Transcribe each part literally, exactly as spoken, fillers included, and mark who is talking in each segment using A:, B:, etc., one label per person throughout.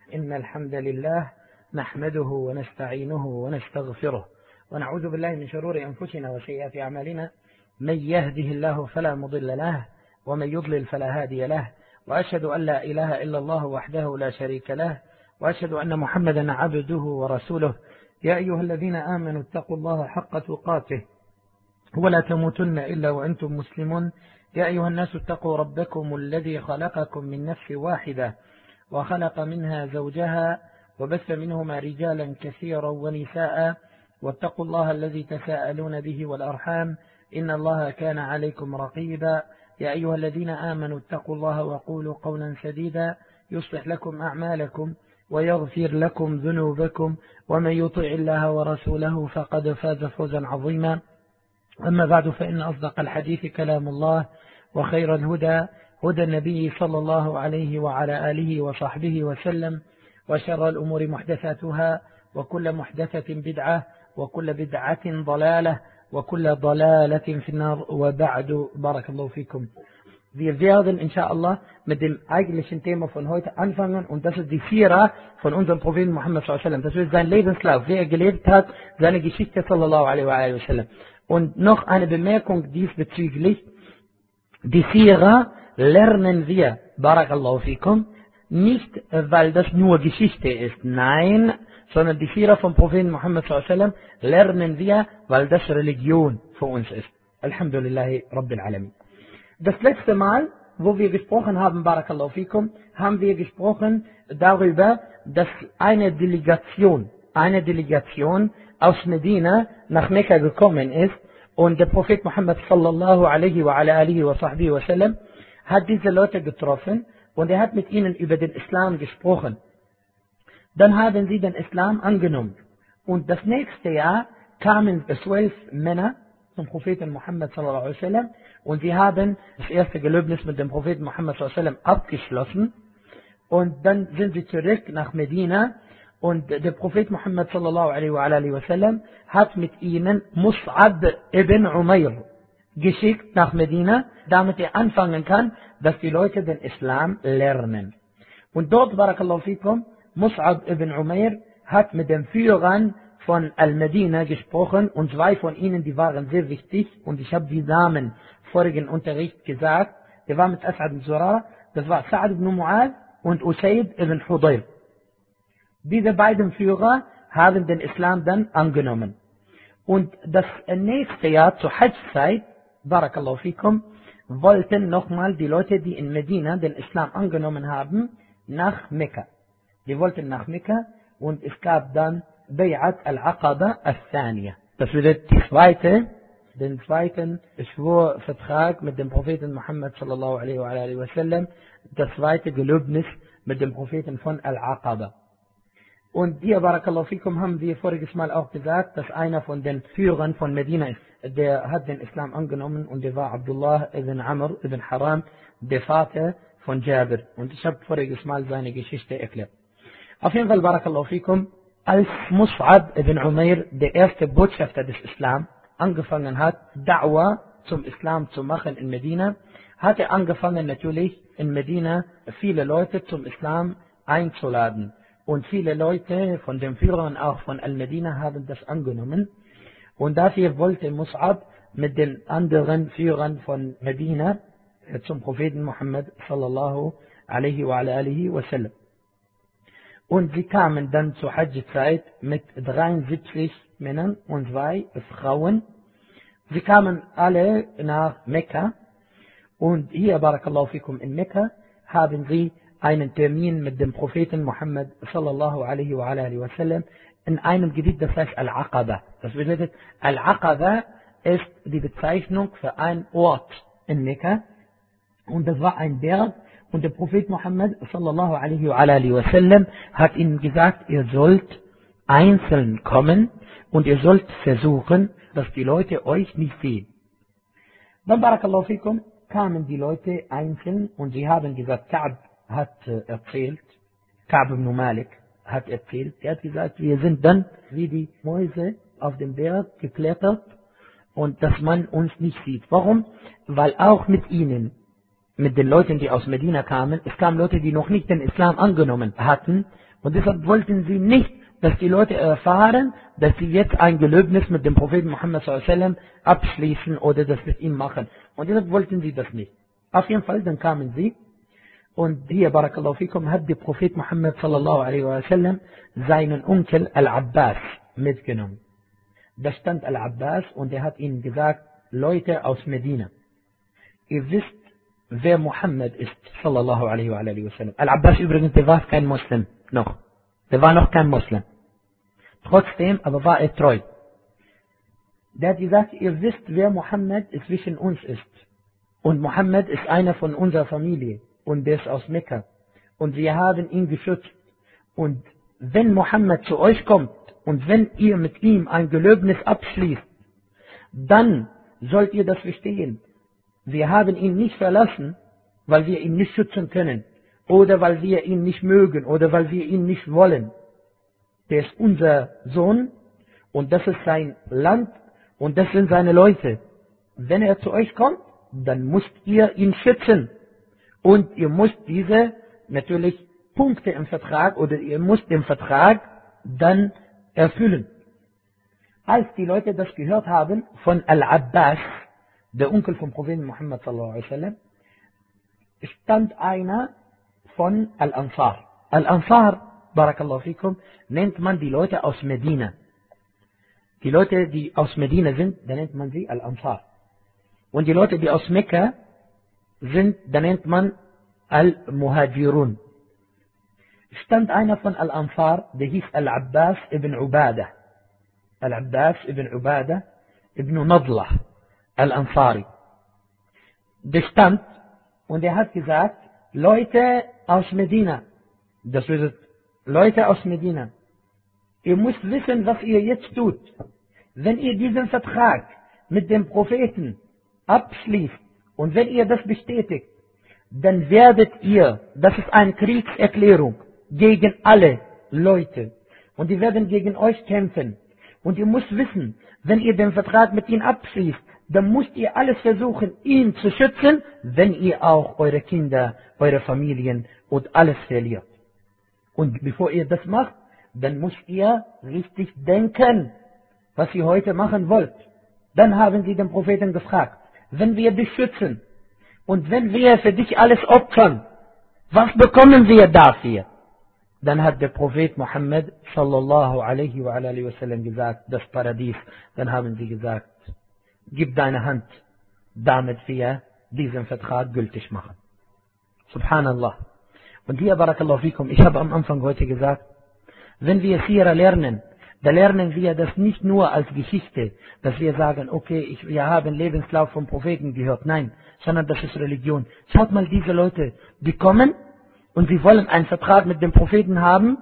A: إن الحمد لله نحمده ونستعينه ونستغفره ونعوذ بالله من شرور أنفسنا وسيئات أعمالنا. من يهده الله فلا مضل له ومن يضلل فلا هادي له، وأشهد أن لا إله إلا الله وحده لا شريك له، وأشهد أن محمدا عبده ورسوله. يا أيها الذين آمنوا اتقوا الله حق تقاته ولا تموتن إلا وأنتم مسلمون. يا أيها الناس اتقوا ربكم الذي خلقكم من نفس واحدة وخلق منها زوجها وبث منهما رجالا كثيرا ونساء، واتقوا الله الذي تساءلون به والأرحام إن الله كان عليكم رقيبا. يا أيها الذين آمنوا اتقوا الله وقولوا قولا سديدا يصلح لكم أعمالكم ويغفر لكم ذنوبكم، ومن يطع الله ورسوله فقد فاز فوزا عظيما. أما بعد، فإن أصدق الحديث كلام الله، وخير الهدى هدى النبي صلى الله عليه وعلى آله وصحبه وسلم، وشر الأمور محدثاتها، وكل محدثة بدعة، وكل بدعة ضلالة، وكل ضلالة في النار. وبعد، بارك الله فيكم. Wir werden inshallah mit dem eigentlichen Thema von heute anfangen, und das ist die Sira von unserem Propheten Muhammad sallallahu alaihi wasallam. Das ist sein Lebenslauf, wie er gelebt hat, seine Geschichte sallallahu alaihi wasallam. Und noch eine Bemerkung diesbezüglich: Die Sira lernen wir, barakallahu fikum, nicht weil das nur Geschichte ist, nein, sondern die Sira vom Propheten Muhammad sallallahu alaihi wasallam lernen wir, weil das Religion für uns ist. Alhamdulillahi Rabbil Alamin. Das letzte Mal, wo wir gesprochen haben, barakallahu fikum, haben wir gesprochen darüber, dass eine Delegation, eine Delegation aus Medina nach Mekka gekommen ist, und der Prophet Muhammad sallallahu alaihi wa ala alihi wa sahbihi wa sallam hat diese Leute getroffen, und er hat mit ihnen über den Islam gesprochen. Dann haben sie den Islam angenommen, und das nächste Jahr kamen zwölf Männer zum Propheten Muhammad sallallahu alaihi wa sallam, und sie haben das erste Gelöbnis mit dem Propheten Muhammad sallallahu alaihi wa sallam abgeschlossen, und dann sind sie zurück nach Medina, und der Prophet Muhammad sallallahu alaihi wa alihi wa sallam hat mit ihnen Mus'ab ibn Umair geschickt nach Medina, damit er anfangen kann, dass die Leute den Islam lernen. Und dort, barakallahu fikum, Mus'ab ibn Umair hat mit den Führern von Al-Medina gesprochen, und zwei von ihnen, die waren sehr wichtig, und ich habe die Namen vorigen Unterricht gesagt. Der war mit As'ad ibn Zurara, das war Sa'ad ibn Mu'ad und Usayd ibn Hudayr. Diese beiden Führer haben den Islam dann angenommen. Und das nächste Jahr zur Hajj-Zeit, barakallahu fikum, wollten nochmal die Leute, die in Medina den Islam angenommen haben, nach Mekka. Die wollten nach Mekka, und es gab dann Bay'at al-Aqaba al-Thaniya. Das wird die zweite, den zweiten Schwurvertrag mit dem Propheten Muhammad sallallahu alaihi wa alihi wa sallam, das zweite Gelöbnis mit dem Propheten von Al-Aqaba. Und hier, barakallahu fikum, haben wir voriges Mal auch gesagt, dass einer von den Führern von Medina ist. Der hat den Islam angenommen, und der war Abdullah ibn Amr ibn Haram, der Vater von Jabir. Und ich habe voriges Mal seine Geschichte erklärt. Auf jeden Fall, barakallahu fikum, als Mus'ab ibn Umair, der erste Botschafter des Islam, angefangen hat, Da'wa zum Islam zu machen in Medina, hat er angefangen, natürlich in Medina viele Leute zum Islam einzuladen. Und viele Leute von den Führern auch von Al-Medina haben das angenommen. Und dafür wollte Mus'ab mit den anderen Führern von Medina zum Propheten Muhammad sallallahu alaihi wa alihi wa sallam. Und sie kamen dann zur Hajj-Zeit mit dreiundsiebzig Männern und zwei Frauen. Sie kamen alle nach Mekka. Und hier, barakallahu fikum, in Mekka haben sie einen Termin mit dem Propheten Muhammad sallallahu alaihi wa alihi wa sallam in einem Gebiet, das heißt Al-Aqaba. Das bedeutet, Al-Aqaba ist die Bezeichnung für einen Ort in Mekka, und das war ein Berg, und der Prophet Muhammad sallallahu alaihi wa alihi wa sallam hat ihnen gesagt, ihr sollt einzeln kommen, und ihr sollt versuchen, dass die Leute euch nicht sehen. Dann, barakallahu fikum, kamen die Leute einzeln, und sie haben gesagt, Ka'b hat erzählt, Ka'b ibn Malik hat erzählt, er hat gesagt, wir sind dann wie die Mäuse auf den Berg geklettert, und dass man uns nicht sieht. Warum? Weil auch mit ihnen, mit den Leuten, die aus Medina kamen, es kamen Leute, die noch nicht den Islam angenommen hatten, Und deshalb wollten sie nicht, dass die Leute erfahren, dass sie jetzt ein Gelöbnis mit dem Propheten Muhammad sallallahu alaihi wasallam abschließen oder das mit ihm machen. Und deshalb wollten sie das nicht. Auf jeden Fall, dann kamen sie. Und hier, Barakallahu fikum, hat der Prophet Muhammad sallallahu alaihi wasallam seinen Onkel Al-Abbas mitgenommen. Da stand Al-Abbas und er hat ihnen gesagt, Leute aus Medina, ihr wisst, wer Muhammad ist, sallallahu alaihi wasallam. Al-Abbas übrigens, der war kein Muslim noch. Der war noch kein Muslim. Trotzdem aber war er treu. Der hat gesagt, ihr wisst, wer Muhammad zwischen uns ist. Und Muhammad ist einer von unserer Familie. Und der ist aus Mekka. Und wir haben ihn geschützt. Und wenn Muhammad zu euch kommt und wenn ihr mit ihm ein Gelöbnis abschließt, dann sollt ihr das verstehen. Wir haben ihn nicht verlassen, weil wir ihn nicht schützen können. Oder weil wir ihn nicht mögen. Oder weil wir ihn nicht wollen. Der ist unser Sohn. Und das ist sein Land. Und das sind seine Leute. Wenn er zu euch kommt, dann müsst ihr ihn schützen. Und ihr müsst diese natürlich Punkte im Vertrag oder ihr müsst den Vertrag dann erfüllen. Als die Leute das gehört haben von Al-Abbas, der Onkel vom Propheten Muhammad sallallahu alaihi wasallam, stand einer von Al-Ansar. Al-Ansar, Barakallahu fikum, nennt man die Leute aus Medina. Die Leute, die aus Medina sind, da nennt man sie Al-Ansar. Und die Leute, die aus Mekka sind, da nennt man Al-Muhajirun. Stand einer von Al-Ansar, der hieß Al-Abbas ibn Ubadah. Al-Abbas ibn Ubadah ibn Nadlah Al-Ansari. Der stand und er hat gesagt, Leute aus Medina, das bedeutet Leute aus Medina, ihr müsst wissen, was ihr jetzt tut. Wenn ihr diesen Vertrag mit dem Propheten abschließt und wenn ihr das bestätigt, dann werdet ihr, das ist eine Kriegserklärung gegen alle Leute und die werden gegen euch kämpfen. Und ihr müsst wissen, wenn ihr den Vertrag mit ihnen abschließt, dann müsst ihr alles versuchen, ihn zu schützen, wenn ihr auch eure Kinder, eure Familien und alles verliert. Und bevor ihr das macht, dann müsst ihr richtig denken, was ihr heute machen wollt. Dann haben sie den Propheten gefragt, wenn wir dich schützen und wenn wir für dich alles opfern, was bekommen wir dafür? Dann hat der Prophet Muhammad sallallahu alaihi wa alihi wasallam gesagt, das Paradies. Dann haben sie gesagt, gib deine Hand, damit wir diesen Vertrag gültig machen. Subhanallah. Und hier, Barakallahu fikum, ich habe am Anfang heute gesagt, wenn wir Sira lernen, da lernen wir das nicht nur als Geschichte, dass wir sagen, okay, ich, wir haben Lebenslauf vom Propheten gehört. Nein, sondern das ist Religion. Schaut mal diese Leute, die kommen und sie wollen einen Vertrag mit dem Propheten haben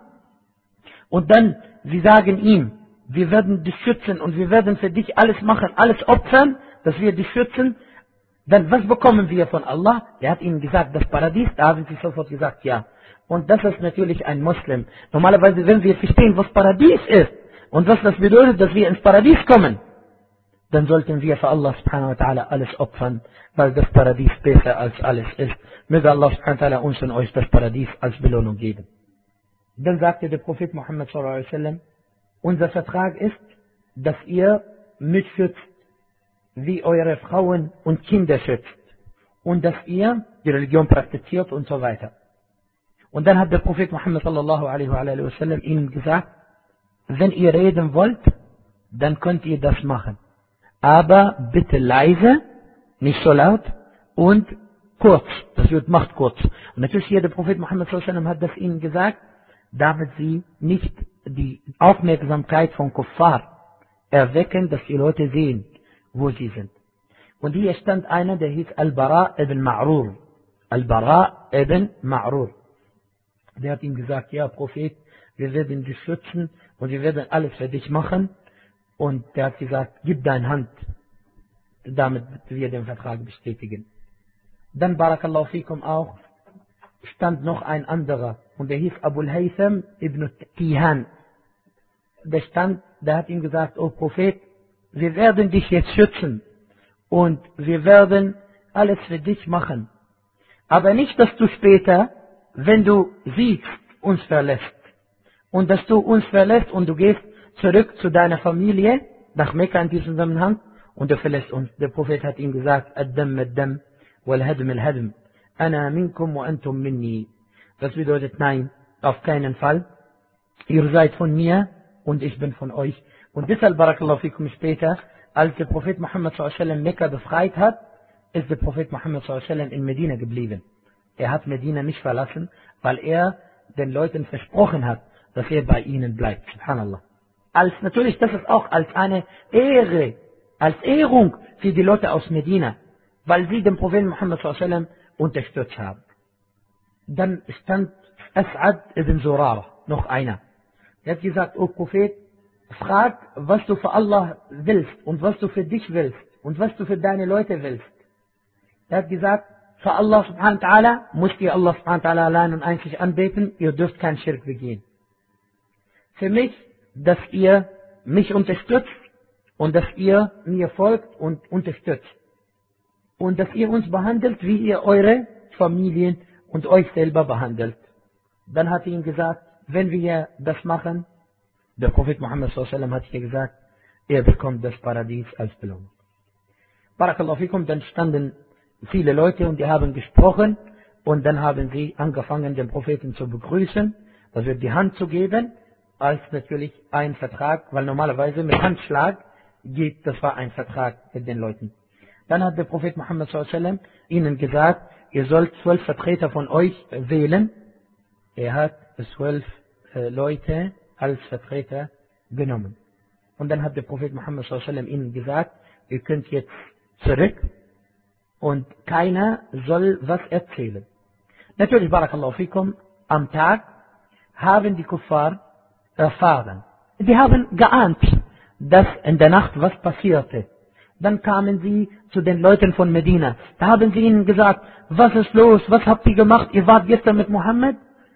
A: und dann, sie sagen ihm, wir werden dich schützen und wir werden für dich alles machen, alles opfern, dass wir dich schützen. Dann, was bekommen wir von Allah? Er hat ihnen gesagt, das Paradies, da haben sie sofort gesagt, ja. Und das ist natürlich ein Muslim. Normalerweise, wenn wir verstehen, was Paradies ist und was das bedeutet, dass wir ins Paradies kommen, dann sollten wir für Allah subhanahu wa ta'ala alles opfern, weil das Paradies besser als alles ist. Möge Allah subhanahu wa ta'ala uns und euch das Paradies als Belohnung geben. Dann sagte der Prophet Muhammad sallallahu alaihi wasallam, unser Vertrag ist, dass ihr mich schützt, wie eure Frauen und Kinder schützt. Und dass ihr die Religion praktiziert und so weiter. Und dann hat der Prophet Muhammad sallallahu alaihi wa sallam ihnen gesagt, wenn ihr reden wollt, dann könnt ihr das machen. Aber bitte leise, nicht so laut und kurz. Das wird macht kurz. Und natürlich hier der Prophet Muhammad sallallahu alaihi wa sallam hat das ihnen gesagt, damit sie nicht die Aufmerksamkeit von Kuffar erwecken, dass die Leute sehen, wo sie sind. Und hier stand einer, der hieß Al-Bara ibn Ma'rur. Al-Bara ibn Ma'rur. Der hat ihm gesagt, ja Prophet, wir werden dich schützen und wir werden alles für dich machen. Und der hat gesagt, gib deine Hand, damit wir den Vertrag bestätigen. Dann, Barakallahu fikum, auch stand noch ein anderer und der hieß Abul Haytham ibn Tihan. Der stand, der hat ihm gesagt, oh Prophet, wir werden dich jetzt schützen und wir werden alles für dich machen. Aber nicht, dass du später, wenn du siegst, uns verlässt. und dass du uns verlässt und du gehst zurück zu deiner Familie, nach Mekka in diesem Zusammenhang, und du verlässt uns. Der Prophet hat ihm gesagt, Ad-Dam Ad-Dam, wal-Hadm Al-Hadm, Ana minkum wa antum minni. Das bedeutet, nein, auf keinen Fall. Ihr seid von mir und ich bin von euch. Und deshalb, Barakallahu fikum, später, als der Prophet Muhammad sallallahu alaihi wasallam Mekka befreit hat, ist der Prophet Muhammad sallallahu alaihi wasallam in Medina geblieben. Er hat Medina nicht verlassen, weil er den Leuten versprochen hat, dass er bei ihnen bleibt. Subhanallah. Als natürlich, das ist auch als eine Ehre, als Ehrung für die Leute aus Medina, weil sie den Propheten Muhammad sallallahu alaihi wasallam unterstützt haben. Dann stand As'ad ibn Zurara, noch einer. Er hat gesagt, O Prophet, frag, was du für Allah willst und was du für dich willst und was du für deine Leute willst. Er hat gesagt, für Allah subhanahu wa ta'ala müsst ihr Allah subhanahu wa ta'ala allein und einzig anbeten, ihr dürft keinen Schirk begehen. Für mich, dass ihr mich unterstützt und dass ihr mir folgt und unterstützt. Und dass ihr uns behandelt, wie ihr eure Familien und euch selber behandelt. Dann hat er ihm gesagt, wenn wir das machen, der Prophet Muhammad sallallahu alaihi wasallam hat hier gesagt, er bekommt das Paradies als Belohnung. Barakallahu fikum, dann standen viele Leute und die haben gesprochen und dann haben sie angefangen, den Propheten zu begrüßen, also die Hand zu geben, als natürlich ein Vertrag, weil normalerweise mit Handschlag geht, das war ein Vertrag mit den Leuten. Dann hat der Prophet Muhammad sallallahu alaihi wasallam ihnen gesagt, ihr sollt zwölf Vertreter von euch wählen. Er hat zwölf äh, Leute als Vertreter genommen. Und dann hat der Prophet Muhammad sallallahu alaihi wasallam ihnen gesagt, ihr könnt jetzt zurück und keiner soll was erzählen. Natürlich, Barakallahu fikum, am Tag haben die Kuffar erfahren. Die haben geahnt, dass in der Nacht was passierte. Dann kamen sie zu den Leuten von Medina. Da haben sie ihnen gesagt, was ist los, was habt ihr gemacht, ihr wart gestern mit Mohammed?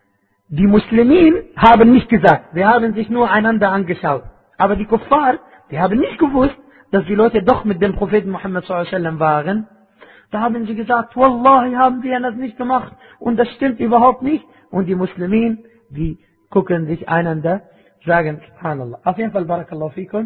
A: Die Muslimen haben nicht gesagt, sie haben sich nur einander angeschaut. Aber die Kuffar, die haben nicht gewusst, dass die Leute doch mit dem Propheten Muhammad sallallahu alaihi wasallam waren. Da haben sie gesagt, Wallahi haben wir das nicht gemacht und das stimmt überhaupt nicht. Und die Muslimen, die gucken sich einander, sagen, Subhanallah. Auf jeden Fall, Barakallahu fikum,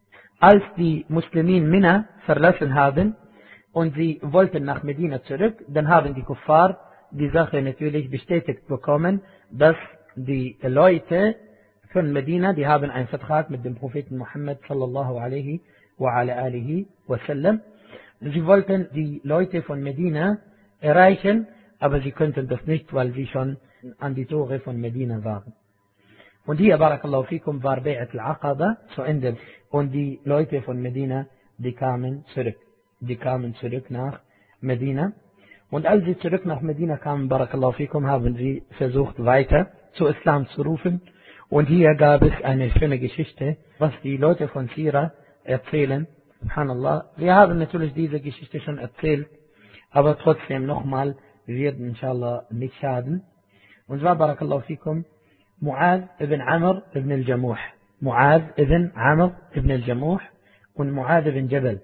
A: als die Muslimen Mina verlassen haben und sie wollten nach Medina zurück, dann haben die Kuffar die Sache natürlich bestätigt bekommen, dass die Leute von Medina, die haben einen Vertrag mit dem Propheten Muhammad sallallahu alaihi wa ala alihi wa sallam. Sie wollten die Leute von Medina erreichen, aber sie konnten das nicht, weil sie schon an die Tore von Medina waren. Und hier, Barakallahu fikum, war Bay'at al-Aqaba zu Ende. Und die Leute von Medina, die kamen zurück. Die kamen zurück nach Medina. Und als sie zurück nach Medina kamen, Barakallahu fikum, haben sie versucht, weiter zu Islam zu rufen. Und hier gab es eine schöne Geschichte, was die Leute von Sira erzählen. Subhanallah. Wir haben natürlich diese Geschichte schon erzählt, aber trotzdem nochmal, wir werden inshallah nicht schaden. Und zwar, Barakallahu fikum, Mu'adh ibn Amr ibn al-Jamuh. Mu'adh ibn Amr ibn al-Jamuh und Mu'adh ibn Jabal.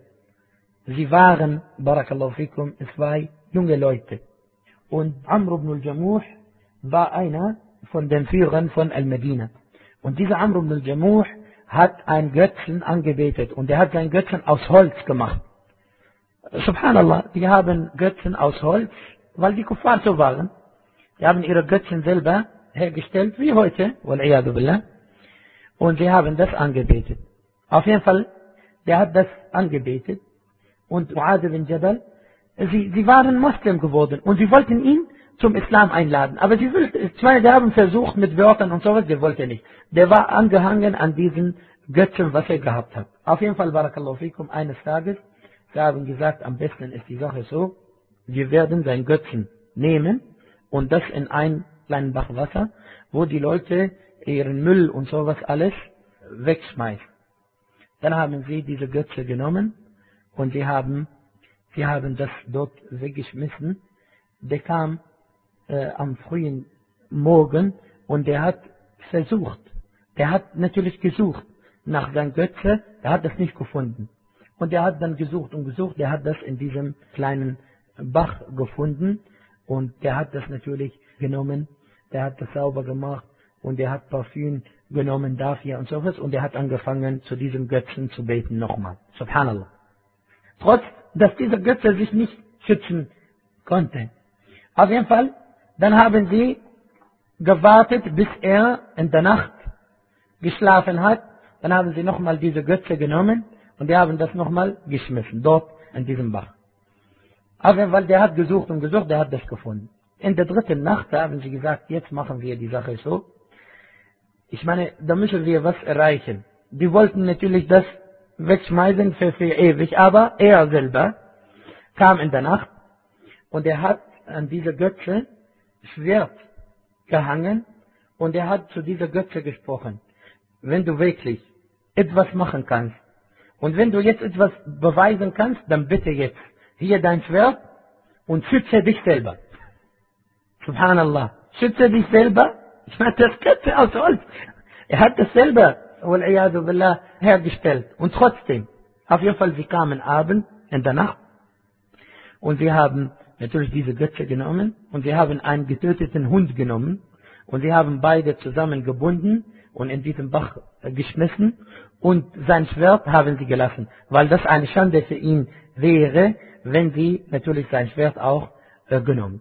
A: Sie waren, Barakallahu fikum, zwei junge Leute. Und Amr ibn al-Jamuh war einer von den Führern von Al-Medina. Und dieser Amr ibn al-Jamuh hat einen Götzen angebetet und er hat seinen Götzen aus Holz gemacht. Subhanallah, die haben Götzen aus Holz, weil die Kuffar so waren. Die haben ihre Götzen selber hergestellt, wie heute, wal-iyadu billah. Und sie haben das angebetet. Auf jeden Fall, der hat das angebetet. Und Mu'adh bin Jabal, sie, sie waren Muslim geworden und sie wollten ihn zum Islam einladen. Aber sie will, ich meine, die haben versucht mit Wörtern und sowas, der wollte nicht. Der war angehangen an diesen Götzen, was er gehabt hat. Auf jeden Fall, Barakallahu fikum, eines Tages, sie haben gesagt, am besten ist die Sache so, wir werden seinen Götzen nehmen und das in einen kleinen Bach Wasser, wo die Leute ihren Müll und sowas alles wegschmeißen. Dann haben sie diese Götze genommen und sie haben, sie haben das dort weggeschmissen. Der kam äh, am frühen Morgen und der hat versucht, der hat natürlich gesucht nach seinem Götze, der hat das nicht gefunden. Und der hat dann gesucht und gesucht, der hat das in diesem kleinen Bach gefunden und der hat das natürlich genommen, der hat das sauber gemacht und er hat Parfüm genommen dafür und sowas und er hat angefangen zu diesem Götzen zu beten nochmal. Subhanallah. Trotz, dass dieser Götze sich nicht schützen konnte. Auf jeden Fall, dann haben sie gewartet, bis er in der Nacht geschlafen hat. Dann haben sie nochmal diese Götze genommen und die haben das nochmal geschmissen, dort in diesem Bach. Auf jeden Fall, der hat gesucht und gesucht, der hat das gefunden. In der dritten Nacht haben sie gesagt, jetzt machen wir die Sache so. Ich meine, da müssen wir was erreichen. Die wollten natürlich das wegschmeißen für, für ewig, aber er selber kam in der Nacht und er hat an dieser Götze Schwert gehangen und er hat zu dieser Götze gesprochen. Wenn du wirklich etwas machen kannst und wenn du jetzt etwas beweisen kannst, dann bitte jetzt hier dein Schwert und schütze dich selber. Subhanallah. Schütze dich selber. Ich meine, das Götze aus Holz. Er hat das selber, wal-iyadu billah, hergestellt. Und trotzdem, auf jeden Fall, sie kamen abend, in der Nacht, und sie haben natürlich diese Götze genommen, und sie haben einen getöteten Hund genommen, und sie haben beide zusammen gebunden, und in diesen Bach geschmissen, und sein Schwert haben sie gelassen, weil das eine Schande für ihn wäre, wenn sie natürlich sein Schwert auch äh, genommen.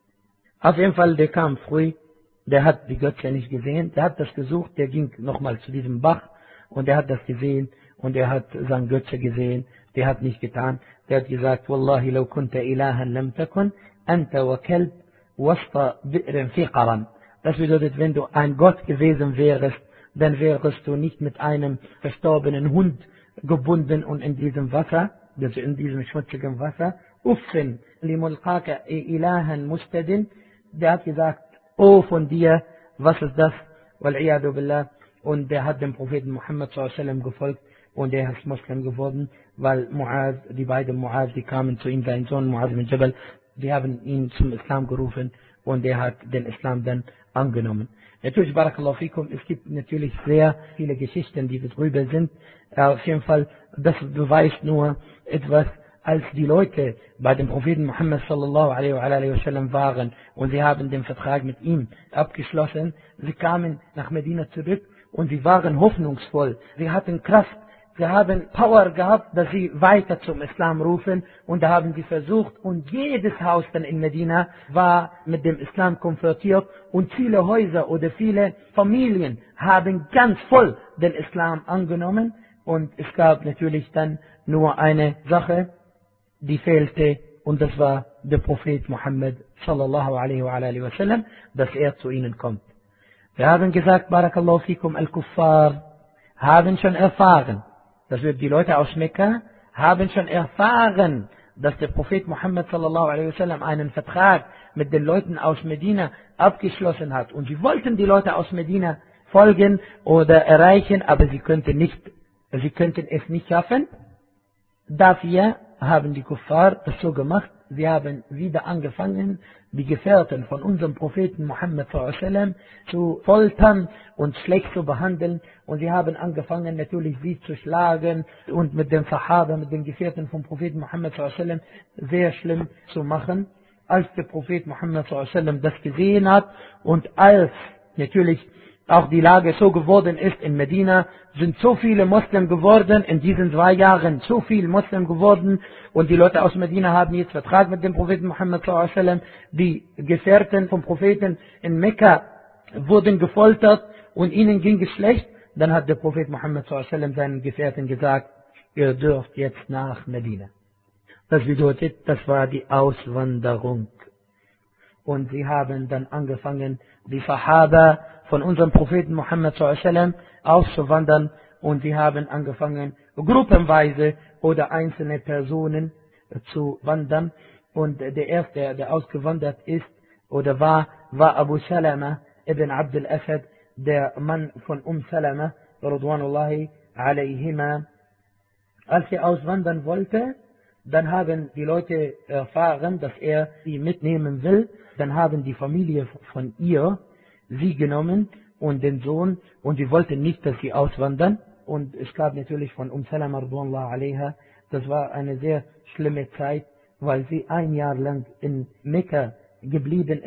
A: Auf jeden Fall, der kam früh, der hat die Götze nicht gesehen, der hat das gesucht, der ging nochmal zu diesem Bach und der hat das gesehen und er hat seine Götze gesehen, der hat nicht getan, der hat gesagt, Wallahi, law kunta ilahan lam takun, anta wa kalb wasta bi'rin fi qaran. Das bedeutet, wenn du ein Gott gewesen wärst, dann wärst du nicht mit einem verstorbenen Hund gebunden und in diesem Wasser, also in diesem schmutzigen Wasser, uffin li mulqaka ilahan mustadin, der hat gesagt, oh von dir, was ist das? Wal-iyadu billah. Und der hat dem Propheten Muhammad sallallahu alaihi wasallam gefolgt und er ist Muslim geworden, weil Muaz, die beiden Muaz, die kamen zu ihm, sein Sohn Muaz bin Jabal, die haben ihn zum Islam gerufen und er hat den Islam dann angenommen. Natürlich, Barakallahu fikum, es gibt natürlich sehr viele Geschichten, die darüber sind. Auf jeden Fall, das beweist nur etwas, als die Leute bei dem Propheten Muhammad sallallahu alaihi wasallam waren und sie haben den Vertrag mit ihm abgeschlossen, sie kamen nach Medina zurück und sie waren hoffnungsvoll, sie hatten Kraft, sie haben Power gehabt, dass sie weiter zum Islam rufen und da haben sie versucht und jedes Haus dann in Medina war mit dem Islam konfrontiert und viele Häuser oder viele Familien haben ganz voll den Islam angenommen und es gab natürlich dann nur eine Sache, die fehlte und das war der Prophet Muhammad sallallahu alaihi wa alihi wa sallam, dass er zu ihnen kommt. Wir haben gesagt, Barakallahu fikum, Al-Kuffar haben schon erfahren, das wird die Leute aus Mekka haben schon erfahren, dass der Prophet Muhammad sallallahu alaihi wa sallam einen Vertrag mit den Leuten aus Medina abgeschlossen hat und sie wollten die Leute aus Medina folgen oder erreichen, aber sie könnten nicht, sie könnten es nicht schaffen. Dafür haben die Kuffar das so gemacht, sie haben wieder angefangen, die Gefährten von unserem Propheten Muhammad sallallahu alaihi wasallam zu foltern und schlecht zu behandeln und sie haben angefangen natürlich sie zu schlagen und mit den Sahaba, mit den Gefährten vom Propheten Muhammad sallallahu alaihi wasallam sehr schlimm zu machen. Als der Prophet Muhammad sallallahu alaihi wasallam das gesehen hat und als natürlich auch die Lage so geworden ist in Medina, sind so viele Muslim geworden, in diesen zwei Jahren so viele Muslim geworden und die Leute aus Medina haben jetzt Vertrag mit dem Propheten Muhammad sallallahu alaihi wasallam, die Gefährten vom Propheten in Mekka wurden gefoltert und ihnen ging es schlecht, dann hat der Prophet Muhammad sallallahu alaihi wasallam seinen Gefährten gesagt, ihr dürft jetzt nach Medina. Das bedeutet, das war die Auswanderung. Und sie haben dann angefangen, die Sahaba von unserem Propheten Muhammad sallallahu alaihi wasallam auszuwandern und sie haben angefangen, gruppenweise oder einzelne Personen zu wandern. Und der erste, der ausgewandert ist oder war, war Abu Salama ibn Abd al-Asad, der Mann von Umm Salama, radwanullahi alayhima. Als er auswandern wollte, dann haben die Leute erfahren, dass er sie mitnehmen will. Dann haben die Familie von ihr sie genommen und den Sohn und sie wollten nicht, dass sie auswandern. Und es gab natürlich von Umm Salama radwanullah alayha, das war eine sehr schlimme Zeit, weil sie ein Jahr lang in Mekka geblieben ist,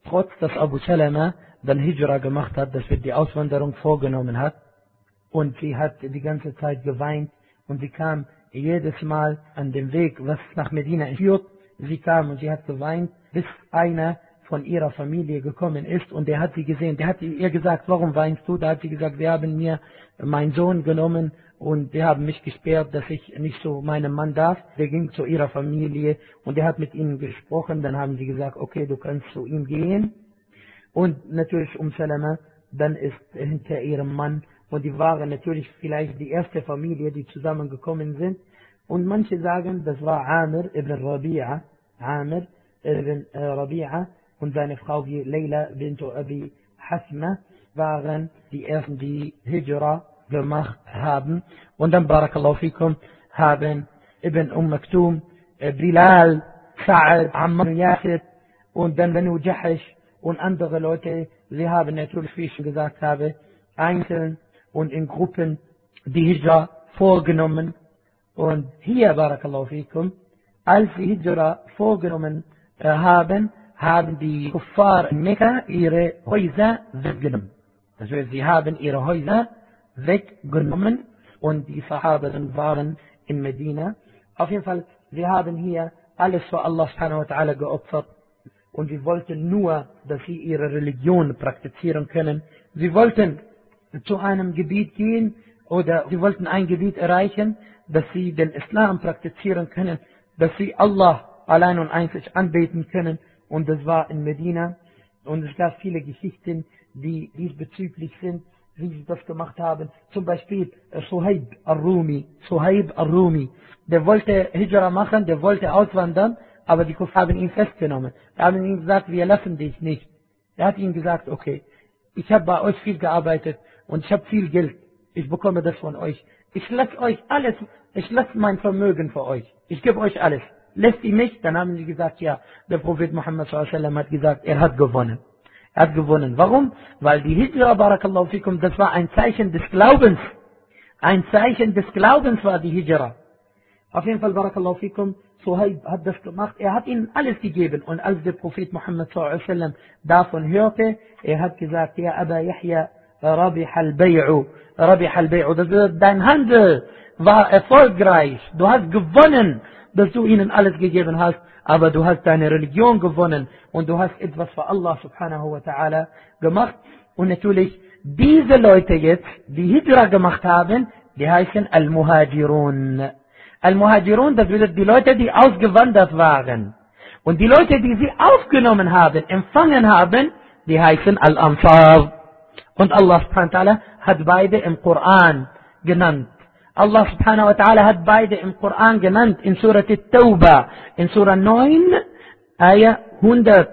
A: trotz dass Abu Salama dann Hijra gemacht hat, dass er die Auswanderung vorgenommen hat, und sie hat die ganze Zeit geweint, und sie kam jedes Mal an dem Weg, was nach Medina führt, sie kam und sie hat geweint, bis einer von ihrer Familie gekommen ist, und der hat sie gesehen, der hat ihr gesagt, warum weinst du? Da hat sie gesagt, sie haben mir meinen Sohn genommen und die haben mich gesperrt, dass ich nicht zu meinem Mann darf. Der ging zu ihrer Familie und der hat mit ihnen gesprochen, dann haben sie gesagt, okay, du kannst zu ihm gehen. Und natürlich um Salama, dann ist hinter ihrem Mann, und die waren natürlich vielleicht die erste Familie, die zusammengekommen sind. Und manche sagen, das war Amir ibn Rabi'a, Amir ibn äh, Rabi'a und seine Frau wie Leila bint Abi Hasma waren die ersten, die Hijra gemacht haben. Und dann, Barakallahu fikum, haben Ibn Umm Maktum, äh, Bilal, Sa'ad, Ammar Yasir und dann Banu Jahish und andere Leute, sie haben natürlich, wie ich schon gesagt habe, einzeln und in Gruppen die Hijra vorgenommen. Und hier, Barakallahu fikum, als die Hijra vorgenommen äh, haben, haben die Kuffar in Mekka ihre Häuser weggenommen. Das heißt, sie haben ihre Häuser weggenommen und die Sahaba waren in Medina. Auf jeden Fall, sie haben hier alles für Allah subhanahu wa ta'ala geopfert. Und sie wollten nur, dass sie ihre Religion praktizieren können. Sie wollten zu einem Gebiet gehen oder sie wollten ein Gebiet erreichen, dass sie den Islam praktizieren können, dass sie Allah allein und einzig anbeten können. Und das war in Medina. Und es gab viele Geschichten, die diesbezüglich sind, wie sie das gemacht haben. Zum Beispiel Suhaib al-Rumi. Suhaib al-Rumi. Der wollte Hijra machen, der wollte auswandern, aber die Kuffar haben ihn festgenommen. Die haben ihm gesagt, wir lassen dich nicht. Er hat ihnen gesagt, okay, ich habe bei euch viel gearbeitet und ich habe viel Geld. Ich bekomme das von euch. Ich lasse euch alles, ich lasse mein Vermögen für euch. Ich gebe euch alles. Lässt ihr mich? Dann haben sie gesagt, ja, der Prophet Muhammad sallallahu alaihi wasallam hat gesagt, er hat gewonnen. Er hat gewonnen. Warum? Weil die Hijra, Barakallahu fikum, das war ein Zeichen des Glaubens. Ein Zeichen des Glaubens war die Hijra. Auf jeden Fall, Barakallahu fikum, Suhaib hat das gemacht. Er hat ihnen alles gegeben. Und als der Prophet Muhammad sallallahu alaihi wasallam davon hörte, er hat gesagt, ja, Aba Yahya, Rabih al-Bay'u, Rabih al-Bay'u. Das bedeutet, dein Handel war erfolgreich. Du hast gewonnen, dass du ihnen alles gegeben hast. Aber du hast deine Religion gewonnen. Und du hast etwas für Allah subhanahu wa ta'ala gemacht. Und natürlich, diese Leute jetzt, die Hijra gemacht haben, die heißen Al-Muhajirun. Al-Muhajirun, das bedeutet die Leute, die ausgewandert waren. Und die Leute, die sie aufgenommen haben, empfangen haben, die heißen Al-Ansar. Und Allah subhanahu wa ta'ala hat beide im Koran genannt. Allah subhanahu wa ta'ala hat beide im Koran genannt, in Surah At-Tawbah, in Surah neun, Ayah hundert.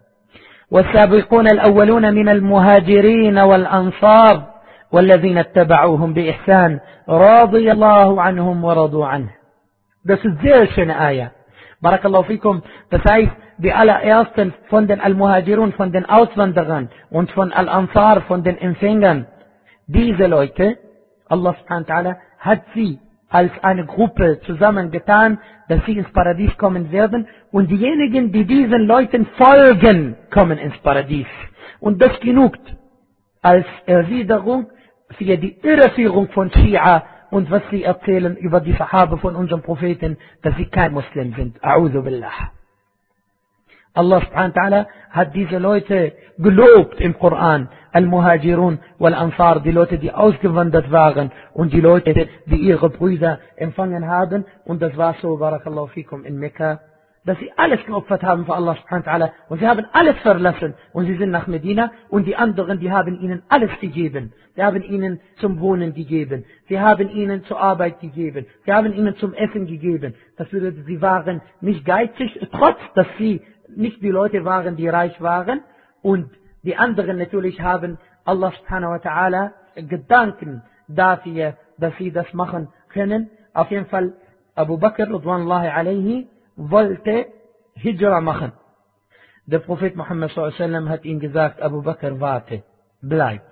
A: والسابقون الأولون من المهاجرين والأنصار والذين اتبعوهم بإحسان رضي الله عنهم ورضوا عنه. Das ist sehr schöne Ayah. Barakallahu fikum. Das heißt, die allerersten von den Al-Muhajirun, von den Auswanderern und von Al-Ansar, von den Empfängern, diese Leute, Allah subhanahu wa ta'ala hat sie als eine Gruppe zusammengetan, dass sie ins Paradies kommen werden, und diejenigen, die diesen Leuten folgen, kommen ins Paradies. Und das genügt als Erwiderung für die Irreführung von Schia und was sie erzählen über die Sahaba von unserem Propheten, dass sie kein Muslim sind. A'udhu billah. Allah subhanahu wa ta'ala hat diese Leute gelobt im Koran. Al-Muhajirun wal-Ansar, die Leute, die ausgewandert waren und die Leute, die ihre Brüder empfangen haben. Und das war so, Barakallahu fikum, in Mekka, dass sie alles geopfert haben für Allah subhanahu wa ta'ala. Und sie haben alles verlassen und sie sind nach Medina, und die anderen, die haben ihnen alles gegeben. Sie haben ihnen zum Wohnen gegeben. Sie haben ihnen zur Arbeit gegeben. Sie haben ihnen zum Essen gegeben. Das bedeutet, sie waren nicht geizig, trotz dass sie nicht die Leute waren, die reich waren. Und die anderen natürlich haben Allah subhanahu wa ta'ala Gedanken dafür, dass sie das machen können. Auf jeden Fall, Abu Bakr radwanullahi alayhi wollte Hijra machen. Der Prophet Muhammad sallallahu alaihi wasallam hat ihm gesagt, Abu Bakr, warte, bleib.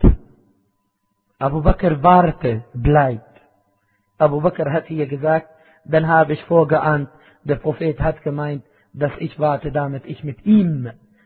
A: Abu Bakr, warte, bleib. Abu Bakr hat hier gesagt, dann habe ich vorgeahnt, der Prophet hat gemeint, dass ich warte, damit ich mit ihm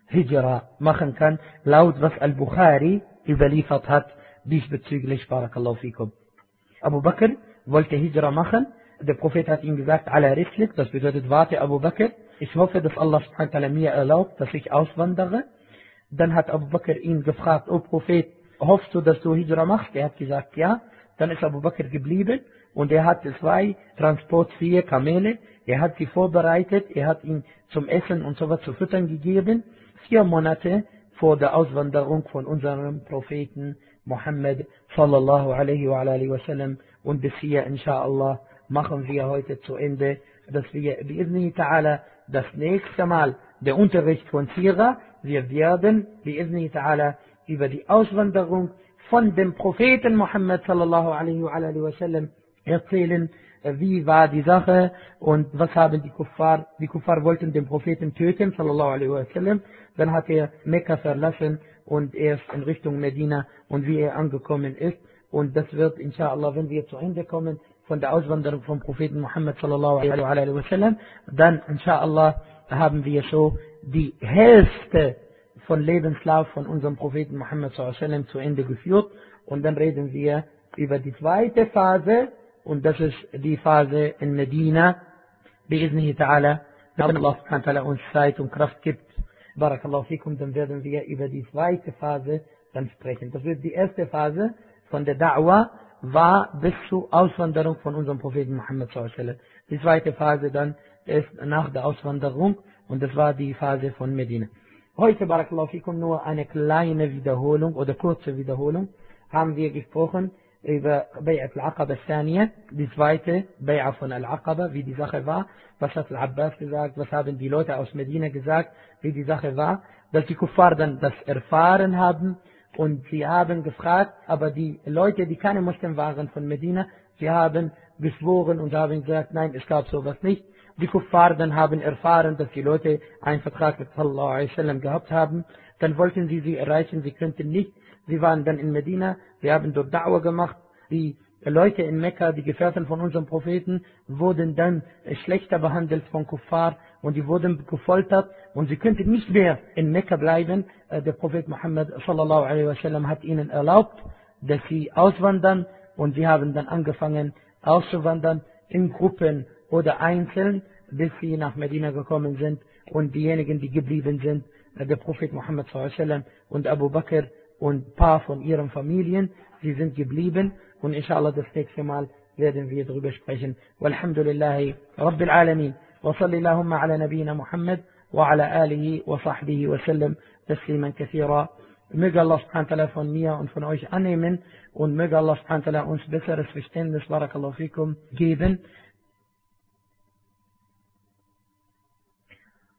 A: Hijra machen kann, laut was Al-Bukhari überliefert hat, diesbezüglich, Barakallahu fikum. Abu Bakr wollte Hijra machen, der Prophet hat ihm gesagt, ala rislik, das bedeutet, warte Abu Bakr, ich hoffe, dass Allah subhanahu wa ta'ala mir erlaubt, dass ich auswandere. Dann hat Abu Bakr ihn gefragt, O Prophet, hoffst du, dass du Hijra machst? Er hat gesagt, ja. Dann ist Abu Bakr geblieben und er hat zwei transportfähige Kamele, er hat sie vorbereitet, er hat ihn zum Essen und sowas zu füttern gegeben, vier Monate vor der Auswanderung von unserem Propheten Muhammad sallallahu alaihi wa alihi wa sallam. Und bis hier, inshallah, machen wir heute zu Ende, dass wir bi'idhni ta'ala das nächste Mal der Unterricht von Sira, wir werden bi'idhni ta'ala über die Auswanderung von dem Propheten Muhammad sallallahu alaihi wa alihi wa sallam erzählen, wie war die Sache und was haben die Kuffar, die Kuffar wollten den Propheten töten, sallallahu alaihi wa sallam, dann hat er Mekka verlassen und er ist in Richtung Medina und wie er angekommen ist. Und das wird, inshallah, wenn wir zu Ende kommen von der Auswanderung vom Propheten Muhammad sallallahu alaihi wa sallam, dann, inshallah, haben wir so die Hälfte von Lebenslauf von unserem Propheten Muhammad sallallahu alaihi wa sallam zu Ende geführt. Und dann reden wir über die zweite Phase, und das ist die Phase in Medina, bi'iznihi ta'ala, wenn Allah subhanahu wa ta'ala uns Zeit und Kraft gibt. Barakallahu fikum, dann werden wir über die zweite Phase dann sprechen. Das wird die erste Phase von der Da'wah, war bis zur Auswanderung von unserem Propheten Muhammad sallallahu alaihi wa sallam. Die zweite Phase dann ist nach der Auswanderung und das war die Phase von Medina. Heute, Barakallahu fikum, nur eine kleine Wiederholung oder kurze Wiederholung, haben wir gesprochen über Bay'at al-Aqaba al-Thaniya, die zweite Bay'a von al-Aqaba, wie die Sache war, was hat al-Abbas gesagt, was haben die Leute aus Medina gesagt, wie die Sache war, dass die Kuffar dann das erfahren haben und sie haben gefragt, aber die Leute, die keine Muslim waren von Medina, sie haben geschworen und haben gesagt, nein, es gab sowas nicht. Die Kuffar dann haben erfahren, dass die Leute einen Vertrag mit sallallahu alaihi wa sallam gehabt haben, dann wollten sie sie erreichen, sie könnten nicht. Sie waren dann in Medina, wir haben dort Da'wah gemacht. Die Leute in Mekka, die Gefährten von unserem Propheten, wurden dann schlechter behandelt von Kuffar und die wurden gefoltert und sie könnten nicht mehr in Mekka bleiben. Der Prophet Muhammad sallallahu alaihi wa sallam hat ihnen erlaubt, dass sie auswandern und sie haben dann angefangen auszuwandern in Gruppen oder einzeln, bis sie nach Medina gekommen sind und diejenigen, die geblieben sind, der Prophet Muhammad sallallahu alaihi wa sallam und Abu Bakr und ein paar von ihren Familien, sie sind geblieben und inshallah das nächste Mal werden wir darüber sprechen. Walhamdulillahi Rabbil Alamin wa sallallahu ala nabiyyina Muhammad wa ala alihi wa sahbihi wa sallam tasliman kathira. Möge Allah subhanahu wa ta'ala von mir und von euch annehmen und möge Allah subhanahu wa ta'ala uns besseres Verständnis, Barakallahu fikum, geben.